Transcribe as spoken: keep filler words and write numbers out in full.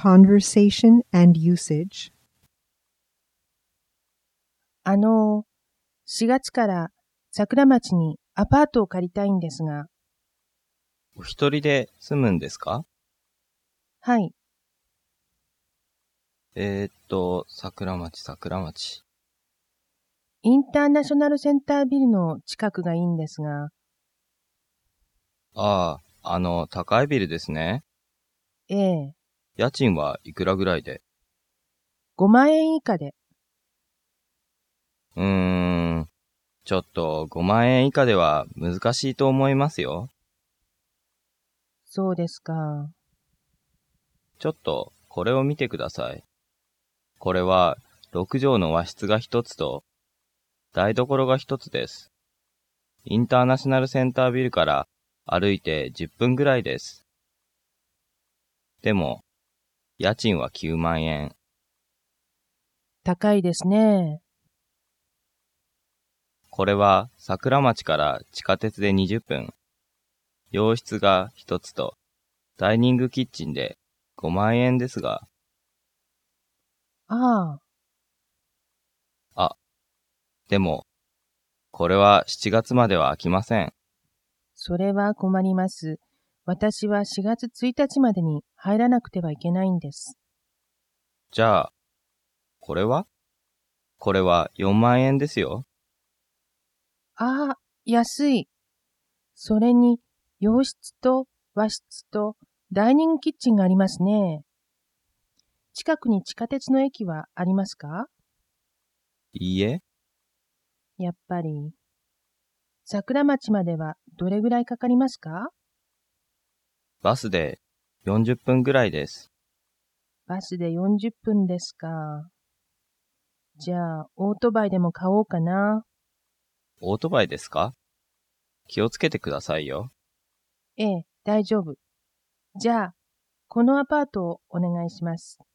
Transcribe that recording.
conversation and usage. あの、しがつから桜町にアパートを借りたいんですが。 お一人で住むんですか？ はい。 えー、っと、桜町、桜町。 インターナショナルセンタービルの近くがいいんですが。 ああ、あの、高いビルですね。 ええ。 家賃はいくらぐらいで？ ごまんえん以下で。 うーん、ちょっとごまんえん以下では難しいと思いますよ。 そうですか。 ちょっとこれを見てください。これはろくじょうの和室がひとつと台所がひとつです。インターナショナルセンタービルから歩いてじゅっぷんぐらいです。でも、家賃はきゅうまんえん。 高いですね。 これは桜町から地下鉄でにじゅっぷん。洋室がひとつとダイニングキッチンでごまんえんですが。 ああ。あ、でも、これはしちがつまでは空きません。 それは困ります。私はしがつついたちまでに入らなくてはいけないんです。 じゃあ、これは？これはよんまんえんですよ。 ああ、安い。それに、洋室と和室とダイニングキッチンがありますね。近くに地下鉄の駅はありますか？ いいえ。 やっぱり。桜町まではどれぐらいかかりますか？ バスでよんじゅっぷんぐらいです。 バスでよんじゅっぷんですか。じゃあ、オートバイでも買おうかな。 オートバイですか？気をつけてくださいよ。 ええ、大丈夫。じゃあ、このアパートをお願いします。